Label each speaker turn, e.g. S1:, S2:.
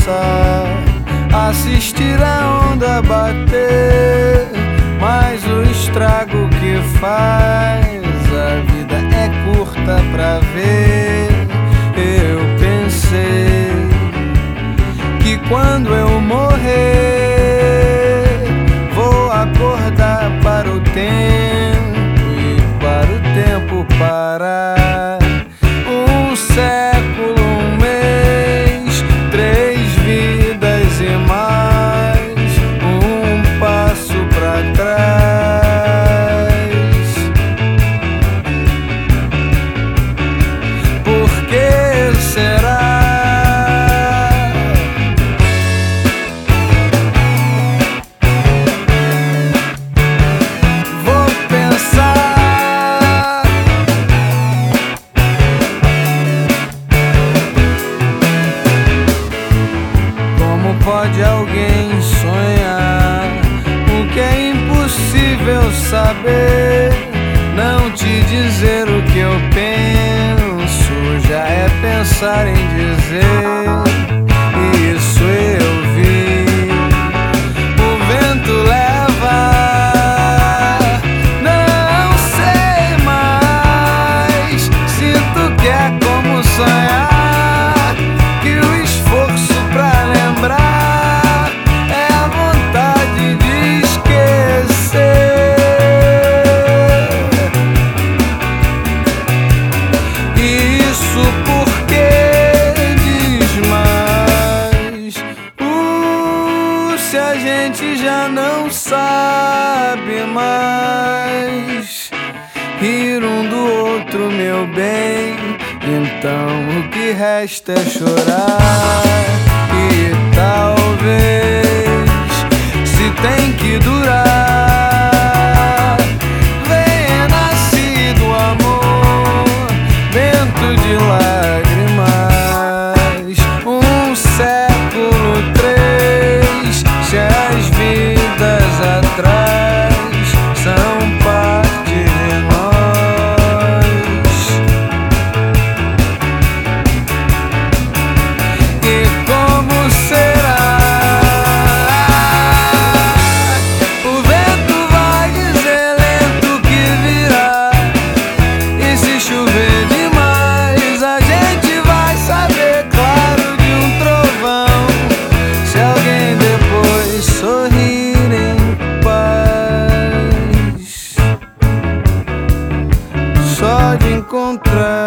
S1: passar, assistir a onda bater, mas o estrago que faz, a vida é curta pra ver. Eu pensei que quando eu morrer, vou acordar para o tempo e para o tempo parar. Um século, um mês, 3 vidas e mais um passo pra trás. Por que será? Pode alguém sonhar o que é impossível saber? Não te dizer o que eu penso já é pensar em dizer. Isso eu vi, o vento leva, não sei mais. Sinto que é como sonhar, que o esforço pra lembrar se a gente já não sabe mais rir um do outro, meu bem, então o que resta é chorar. E talvez, se tem que durar, venha nascido o amor, vento de lágrimas. Um século, 3, se as vidas atrás são parte de nós. E como será? O vento vai dizer lento que virá, e se chover demais a gente vai saber claro de um trovão. Se alguém depois sorrir em paz, só de encontrar